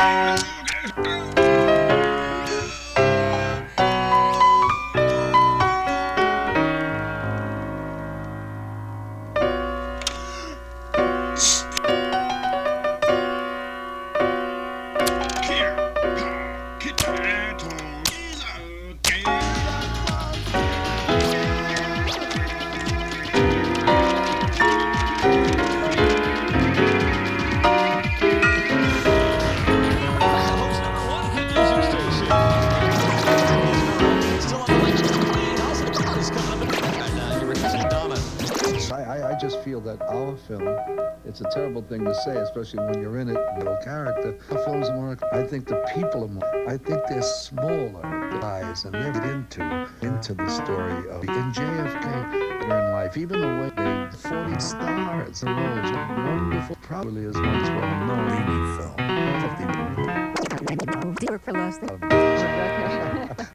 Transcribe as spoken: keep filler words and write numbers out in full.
I, I just feel that our film, it's a terrible thing to say, especially when you're in it, your character. Our films are more, I think the people are more, I think they're smaller guys and they're into, into the story of, in J F K, later in life, even the way they, forty stars, the roles are wonderful, probably as much as well-known film. fifty For less than